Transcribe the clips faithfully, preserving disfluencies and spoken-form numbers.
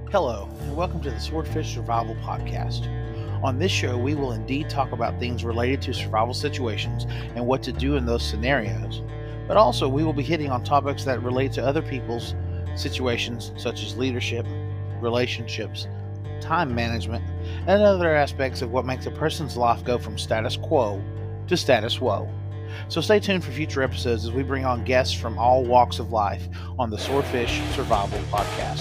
Hello, and welcome to the Swordfish Survival Podcast. On this show, we will indeed talk about things related to survival situations and what to do in those scenarios, but also we will be hitting on topics that relate to other people's situations, such as leadership, relationships, time management, and other aspects of what makes a person's life go from status quo to status woe. So stay tuned for future episodes as we bring on guests from all walks of life on the Swordfish Survival Podcast.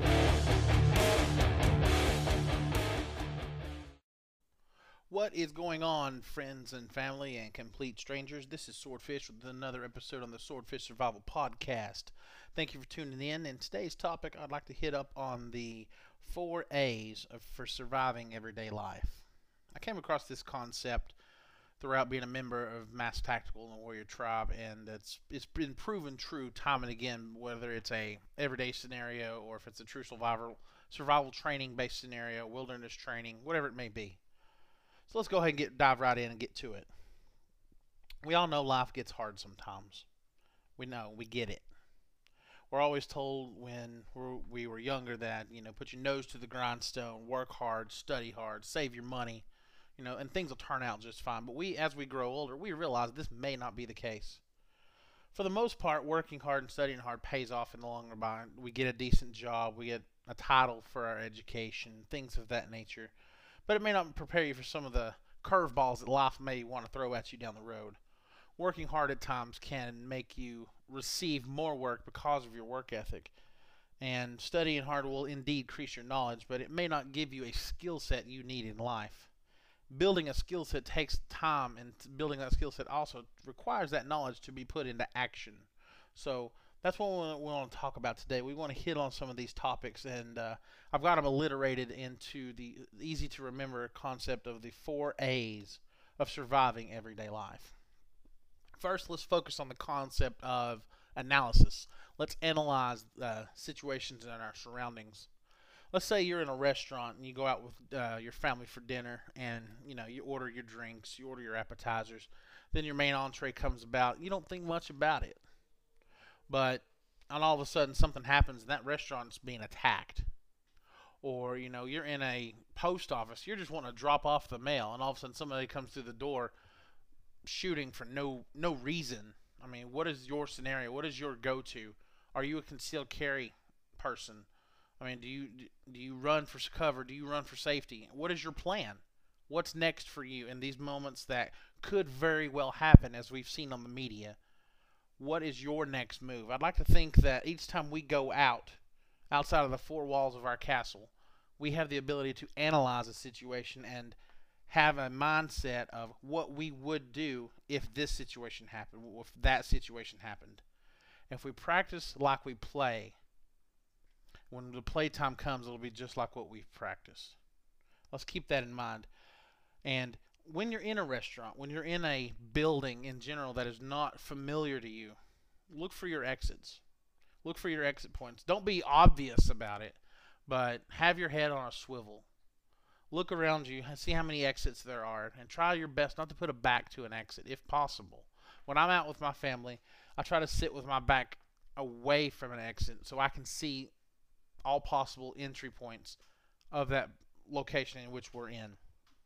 What is going on, friends and family and complete strangers? This is Swordfish with another episode on the Swordfish Survival Podcast. Thank you for tuning in. In today's topic, I'd like to hit up on the four A's of, for surviving everyday life. I came across this concept throughout being a member of Mass Tactical and the Warrior Tribe, and it's it's been proven true time and again, whether it's a everyday scenario or if it's a true survival survival training based scenario, wilderness training, whatever it may be. So let's go ahead and get dive right in and get to it. We all know life gets hard sometimes. We know, we get it. We're always told when we're, we were younger that, you know, put your nose to the grindstone, work hard, study hard, save your money, you know, and things will turn out just fine. But we, as we grow older, we realize this may not be the case. For the most part, working hard and studying hard pays off in the long run. We get a decent job, we get a title for our education, things of that nature. But it may not prepare you for some of the curveballs that life may want to throw at you down the road. Working hard at times can make you receive more work because of your work ethic. And studying hard will indeed increase your knowledge, but it may not give you a skill set you need in life. Building a skill set takes time, and building that skill set also requires that knowledge to be put into action. So that's what we want to talk about today. We want to hit on some of these topics, and uh, I've got them alliterated into the easy to remember concept of the four A's of surviving everyday life. First, let's focus on the concept of analysis. Let's analyze uh, situations in our surroundings. Let's say you're in a restaurant and you go out with uh, your family for dinner, and you know you order your drinks, you order your appetizers, then your main entree comes about. You don't think much about it. But and all of a sudden something happens and that restaurant's being attacked. Or, you know, you're in a post office, you're just wanting to drop off the mail, and all of a sudden somebody comes through the door shooting for no no reason. I mean, what is your scenario? What is your go-to? Are you a concealed carry person? I mean, do you do you run for cover? Do you run for safety? What is your plan? What's next for you in these moments that could very well happen, as we've seen on the media? What is your next move? I'd like to think that each time we go out, outside of the four walls of our castle, we have the ability to analyze a situation and have a mindset of what we would do if this situation happened, if that situation happened. If we practice like we play, when the playtime comes, it'll be just like what we've practiced. Let's keep that in mind. And when you're in a restaurant, when you're in a building in general that is not familiar to you, look for your exits. Look for your exit points. Don't be obvious about it, but have your head on a swivel. Look around you and see how many exits there are, and try your best not to put a back to an exit if possible. When I'm out with my family, I try to sit with my back away from an exit so I can see all possible entry points of that location in which we're in.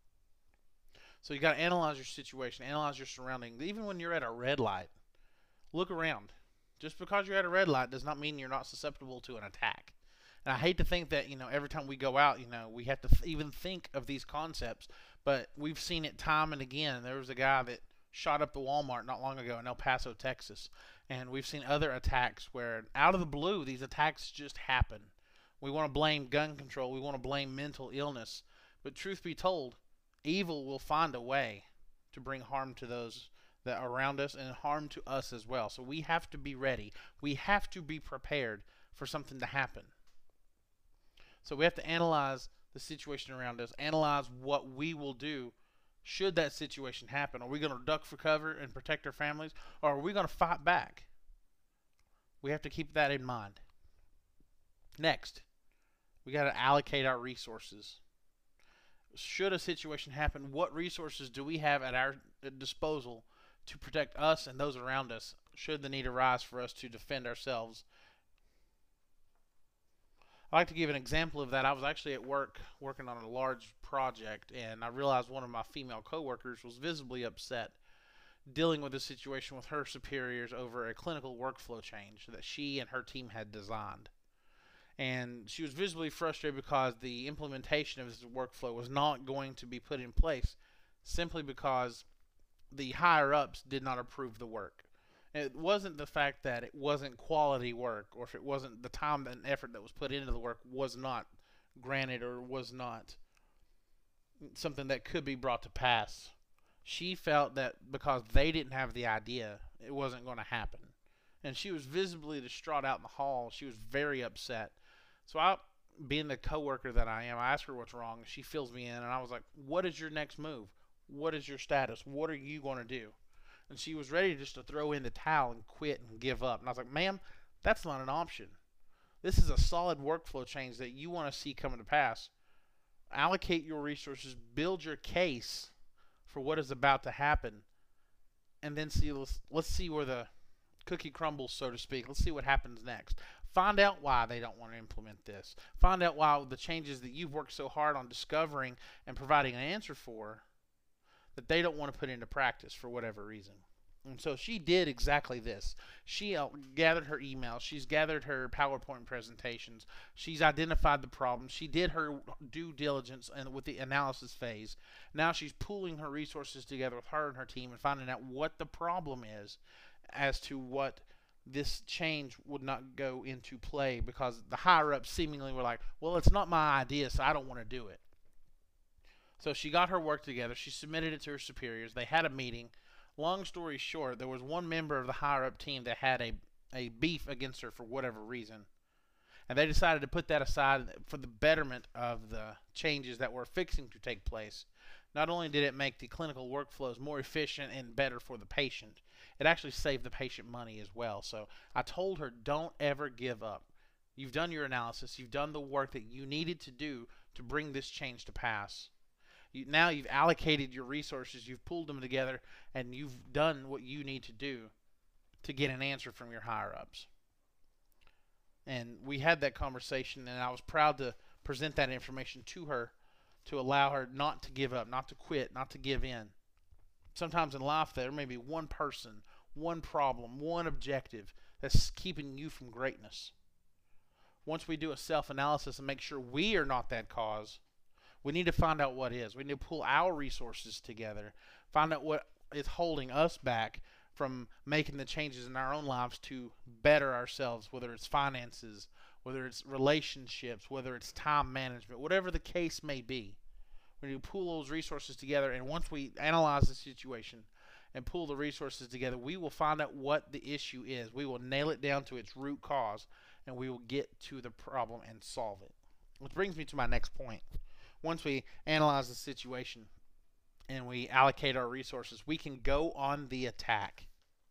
So you got to analyze your situation, analyze your surroundings. Even when you're at a red light, look around. Just because you're at a red light does not mean you're not susceptible to an attack. And I hate to think that, you know, every time we go out, you know, we have to th- even think of these concepts. But we've seen it time and again. There was a guy that shot up the Walmart not long ago in El Paso, Texas. And we've seen other attacks where, out of the blue, these attacks just happen. We want to blame gun control. We want to blame mental illness. But truth be told, evil will find a way to bring harm to those that are around us and harm to us as well. So we have to be ready. We have to be prepared for something to happen. So we have to analyze the situation around us, analyze what we will do should that situation happen. Are we going to duck for cover and protect our families, or are we going to fight back? We have to keep that in mind. Next, we got to allocate our resources. Should a situation happen, what resources do we have at our disposal to protect us and those around us should the need arise for us to defend ourselves I like to give an example of that. I was actually at work working on a large project, and I realized one of my female coworkers was visibly upset dealing with a situation with her superiors over a clinical workflow change that she and her team had designed. And she was visibly frustrated because the implementation of this workflow was not going to be put in place simply because the higher ups did not approve the work. And it wasn't the fact that it wasn't quality work, or if it wasn't the time and effort that was put into the work was not granted or was not something that could be brought to pass. She felt that because they didn't have the idea, it wasn't going to happen. And she was visibly distraught out in the hall. She was very upset. So I, being the coworker that I am, I asked her what's wrong. She fills me in, and I was like, what is your next move? What is your status? What are you going to do? And she was ready just to throw in the towel and quit and give up. And I was like, ma'am, that's not an option. This is a solid workflow change that you want to see come to pass. Allocate your resources, build your case for what is about to happen, and then see let's, let's see where the cookie crumbles, so to speak. Let's see what happens next. Find out why they don't want to implement this. Find out why the changes that you've worked so hard on discovering and providing an answer for, that they don't want to put into practice for whatever reason. And so she did exactly this. She uh, gathered her emails. She's gathered her PowerPoint presentations. She's identified the problems. She did her due diligence and with the analysis phase. Now she's pooling her resources together with her and her team and finding out what the problem is as to what this change would not go into play, because the higher ups seemingly were like, well, it's not my idea, so I don't want to do it. So she got her work together. She submitted it to her superiors. They had a meeting. Long story short, there was one member of the higher up team that had a, a beef against her for whatever reason. And they decided to put that aside for the betterment of the changes that were fixing to take place. Not only did it make the clinical workflows more efficient and better for the patient, it actually saved the patient money as well. So I told her, don't ever give up. You've done your analysis. You've done the work that you needed to do to bring this change to pass. You, now you've allocated your resources, you've pulled them together, and you've done what you need to do to get an answer from your higher-ups. And we had that conversation, and I was proud to present that information to her to allow her not to give up, not to quit, not to give in. Sometimes in life there may be one person, one problem, one objective that's keeping you from greatness. Once we do a self-analysis and make sure we are not that cause, we need to find out what is. We need to pull our resources together, find out what is holding us back from making the changes in our own lives to better ourselves, whether it's finances, whether it's relationships, whether it's time management, whatever the case may be. We need to pull those resources together, and once we analyze the situation and pull the resources together, we will find out what the issue is. We will nail it down to its root cause, and we will get to the problem and solve it. Which brings me to my next point. Once we analyze the situation and we allocate our resources, we can go on the attack.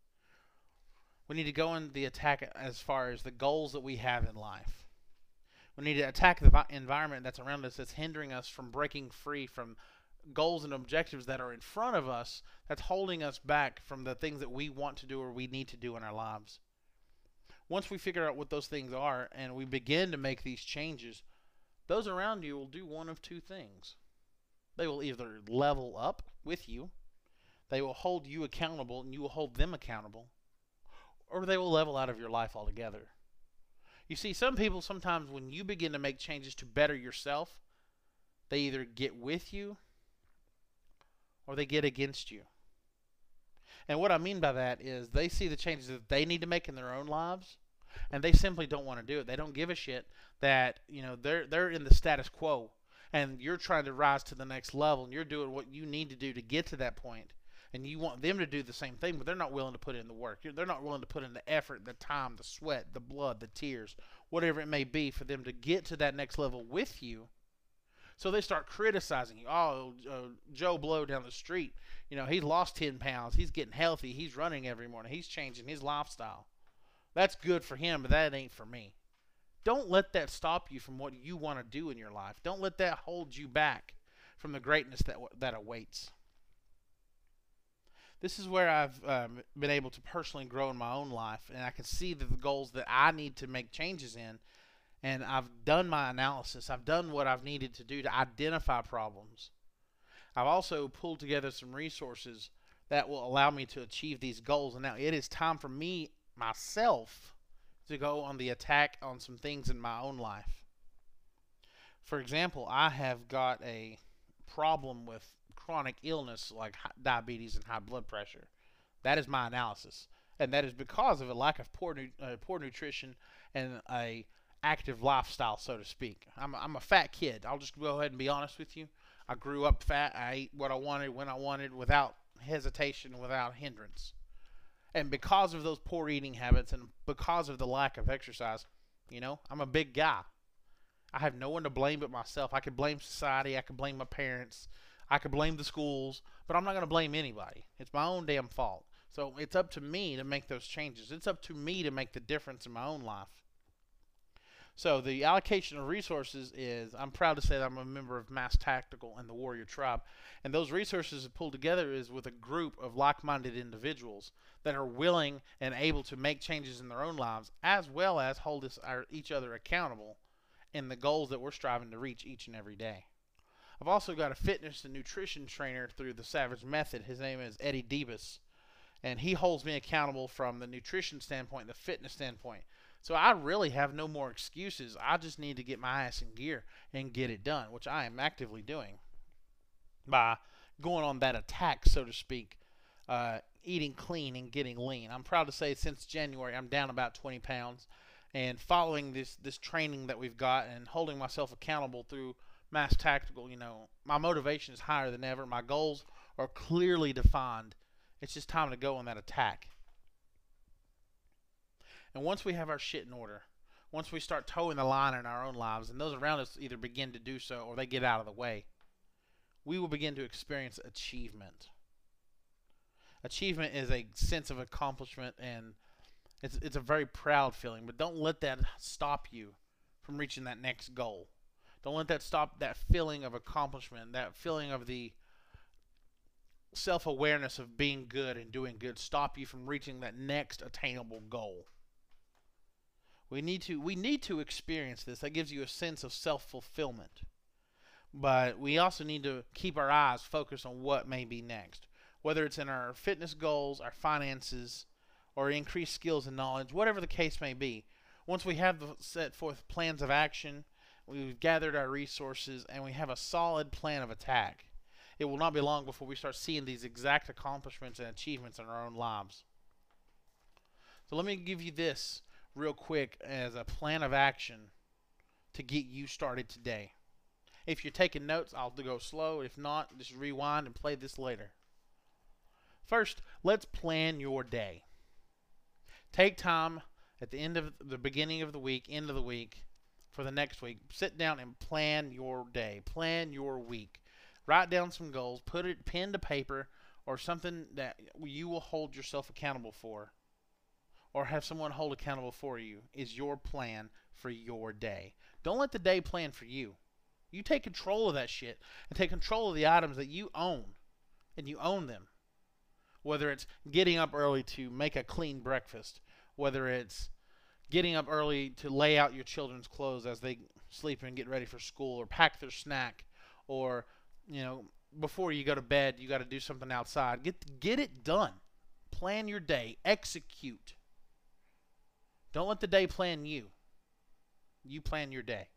We need to go on the attack as far as the goals that we have in life. We need to attack the environment that's around us that's hindering us from breaking free from goals and objectives that are in front of us, that's holding us back from the things that we want to do or we need to do in our lives. Once we figure out what those things are and we begin to make these changes, those around you will do one of two things. They will either level up with you, they will hold you accountable and you will hold them accountable, or they will level out of your life altogether. You see, some people, sometimes when you begin to make changes to better yourself, they either get with you or they get against you. And what I mean by that is they see the changes that they need to make in their own lives, and they simply don't want to do it. They don't give a shit that, you know, they're they're in the status quo, and you're trying to rise to the next level, and you're doing what you need to do to get to that point, and you want them to do the same thing, but they're not willing to put in the work. They're not willing to put in the effort, the time, the sweat, the blood, the tears, whatever it may be for them to get to that next level with you. So they start criticizing you. Oh, uh, Joe Blow down the street, you know, he's lost ten pounds. He's getting healthy. He's running every morning. He's changing his lifestyle. That's good for him, but that ain't for me. Don't let that stop you from what you want to do in your life. Don't let that hold you back from the greatness that that awaits. This is where I've um, been able to personally grow in my own life, and I can see that the goals that I need to make changes in And I've done my analysis. I've done what I've needed to do to identify problems. I've also pulled together some resources that will allow me to achieve these goals. And now it is time for me, myself, to go on the attack on some things in my own life. For example, I have got a problem with chronic illness like diabetes and high blood pressure. That is my analysis. And that is because of a lack of poor, uh, poor nutrition and a active lifestyle, so to speak. I'm, I'm a fat kid. I'll just go ahead and be honest with you. I grew up fat. I ate what I wanted when I wanted without hesitation, without hindrance. And because of those poor eating habits and because of the lack of exercise, you know, I'm a big guy. I have no one to blame but myself. I could blame society. I could blame my parents. I could blame the schools. But I'm not going to blame anybody. It's my own damn fault. So it's up to me to make those changes. It's up to me to make the difference in my own life. So the allocation of resources is, I'm proud to say that I'm a member of Mass Tactical and the Warrior Tribe. And those resources pulled together is with a group of like-minded individuals that are willing and able to make changes in their own lives, as well as hold us, our, each other accountable in the goals that we're striving to reach each and every day. I've also got a fitness and nutrition trainer through the Savage Method. His name is Eddie Debus. And he holds me accountable from the nutrition standpoint, the fitness standpoint. So I really have no more excuses. I just need to get my ass in gear and get it done, which I am actively doing by going on that attack, so to speak, uh, eating clean and getting lean. I'm proud to say since January I'm down about twenty pounds, and following this, this training that we've got and holding myself accountable through Mass Tactical, you know, my motivation is higher than ever. My goals are clearly defined. It's just time to go on that attack. And once we have our shit in order, once we start towing the line in our own lives, and those around us either begin to do so or they get out of the way, we will begin to experience achievement. Achievement is a sense of accomplishment, and it's, it's a very proud feeling, but don't let that stop you from reaching that next goal. Don't let that stop that feeling of accomplishment, that feeling of the self-awareness of being good and doing good stop you from reaching that next attainable goal. We need to we need to experience this. That gives you a sense of self-fulfillment. But we also need to keep our eyes focused on what may be next. Whether it's in our fitness goals, our finances, or increased skills and knowledge, whatever the case may be. Once we have set forth plans of action, we've gathered our resources, and we have a solid plan of attack, it will not be long before we start seeing these exact accomplishments and achievements in our own lives. So let me give you this real quick as a plan of action to get you started today. If you're taking notes, I'll go slow. If not, just rewind and play this later. First, let's plan your day. Take time at the end of the beginning of the week, end of the week, for the next week. Sit down and plan your day. Plan your week. Write down some goals. Put it pen to paper or something that you will hold yourself accountable for, or have someone hold accountable for you, is your plan for your day. Don't let the day plan for you. You take control of that shit and take control of the items that you own, and you own them. Whether it's getting up early to make a clean breakfast, whether it's getting up early to lay out your children's clothes as they sleep and get ready for school, or pack their snack, or, you know, before you go to bed, you got to do something outside. Get get it done. Plan your day. Execute. Don't let the day plan you. You plan your day.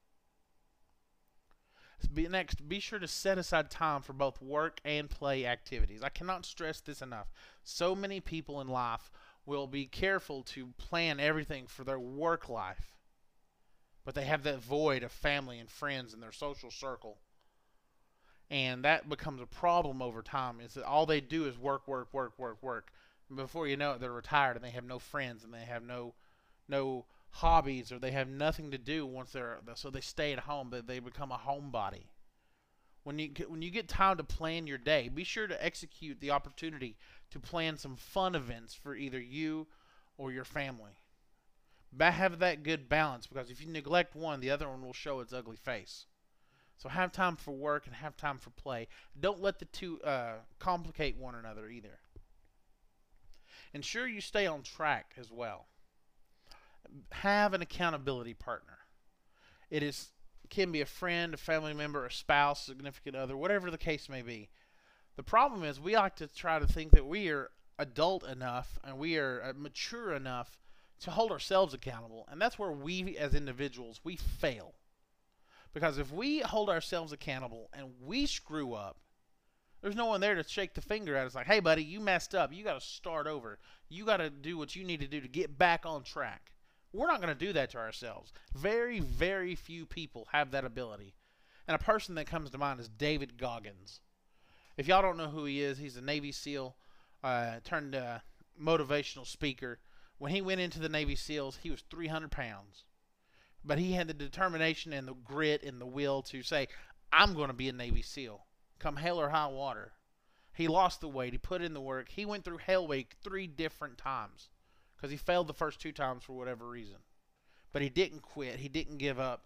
Be, next, be sure to set aside time for both work and play activities. I cannot stress this enough. So many people in life will be careful to plan everything for their work life, but they have that void of family and friends in their social circle. And that becomes a problem over time, is that all they do is work, work, work, work, work. And before you know it, they're retired and they have no friends and they have no no hobbies, or they have nothing to do once they're, so they stay at home. They, they become a homebody. When you when you get time to plan your day, be sure to execute the opportunity to plan some fun events for either you or your family. But have that good balance, because if you neglect one, the other one will show its ugly face. So have time for work and have time for play. Don't let the two uh, complicate one another either. Ensure you stay on track as well. Have an accountability partner. It is can be a friend, a family member, a spouse, significant other, whatever the case may be. The problem is we like to try to think that we are adult enough and we are mature enough to hold ourselves accountable. And that's where we as individuals, we fail. Because if we hold ourselves accountable and we screw up, there's no one there to shake the finger at us like, hey, buddy, you messed up. You got to start over. You got to do what you need to do to get back on track. We're not going to do that to ourselves. Very, very few people have that ability. And a person that comes to mind is David Goggins. If y'all don't know who he is, he's a Navy SEAL, uh, turned uh, motivational speaker. When he went into the Navy SEALs, he was three hundred pounds. But he had the determination and the grit and the will to say, I'm going to be a Navy SEAL. Come hell or high water. He lost the weight. He put in the work. He went through Hell Week three different times because he failed the first two times for whatever reason. But he didn't quit. He didn't give up.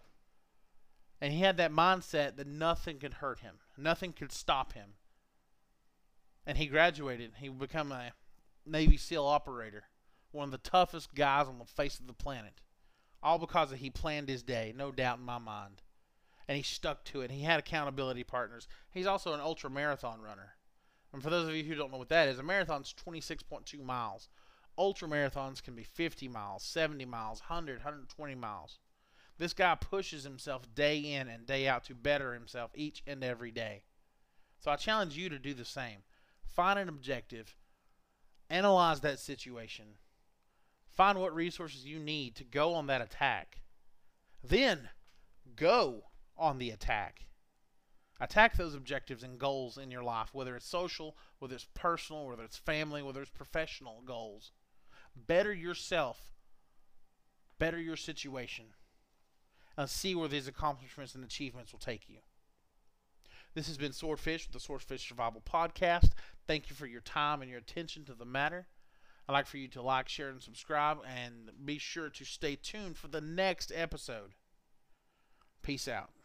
And he had that mindset that nothing could hurt him. Nothing could stop him. And he graduated. He became a Navy SEAL operator. One of the toughest guys on the face of the planet. All because he planned his day, no doubt in my mind. And he stuck to it. He had accountability partners. He's also an ultra marathon runner. And for those of you who don't know what that is, a marathon's twenty-six point two miles. Ultra marathons can be fifty miles, seventy miles, one hundred, one hundred twenty miles. This guy pushes himself day in and day out to better himself each and every day. So I challenge you to do the same. Find an objective. Analyze that situation. Find what resources you need to go on that attack. Then go on the attack. Attack those objectives and goals in your life, whether it's social, whether it's personal, whether it's family, whether it's professional goals. Better yourself. Better your situation. And see where these accomplishments and achievements will take you. This has been Swordfish with the Swordfish Survival Podcast. Thank you for your time and your attention to the matter. I'd like for you to like, share, and subscribe, and be sure to stay tuned for the next episode. Peace out.